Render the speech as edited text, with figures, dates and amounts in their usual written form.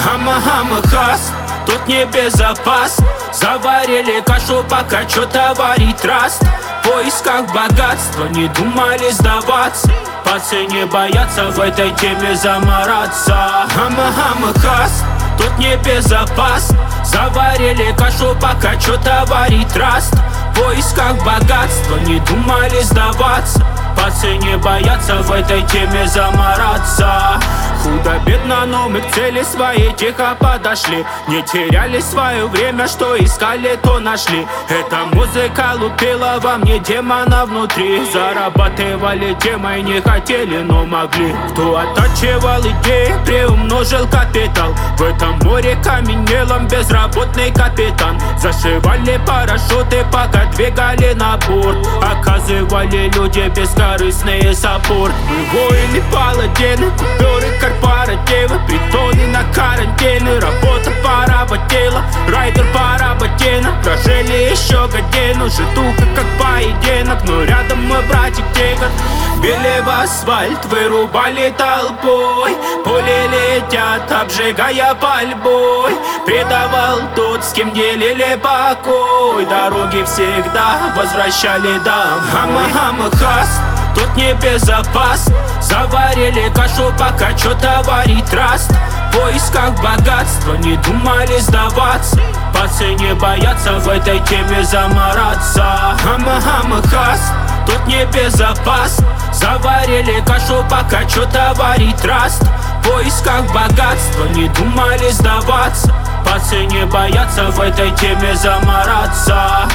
Хас, тут не безопас. Заварили кашу, пока что-то варить раст. В поисках богатства не думали сдаваться. Пацаны боятся в этой теме замораться. Хас, тут не безопас. Заварили кашу, пока что-то варить раст. В поисках богатства не думали сдаваться. Пацаны боятся в этой теме замораться. Худо-бедно, но мы к цели своей тихо подошли. Не теряли свое время, что искали, то нашли. Эта музыка лупила во мне демона внутри. Зарабатывали темой, не хотели, но могли. Кто оттачивал идеи, приумножил капитал. В этом море каменелом безработный капитан. Зашивали парашюты, пока двигали на борт. Оказывали люди бескорыстные саппорт. Мы воины, паладины, куперы, корпоративы, притоны на карантине. Работа поработила, райдер поработина. Прожили еще годину, житуха как поединок. Но рядом мой братик тигр. Били в асфальт, вырубали толпой. Пули летят, обжигая пальбой. Предавал тот, с кем делили покой. Дороги всегда возвращали домой. Хас, тут не безопас. Заварили кашу, пока что-то варить раст. В поисках богатства не думали сдаваться. Пацаны боятся в этой теме замораться. Хас, тут не безопас. Заварили кашу, пока что-то варить раст. В поисках богатства не думали сдаваться. Пацаны боятся в этой теме замораться.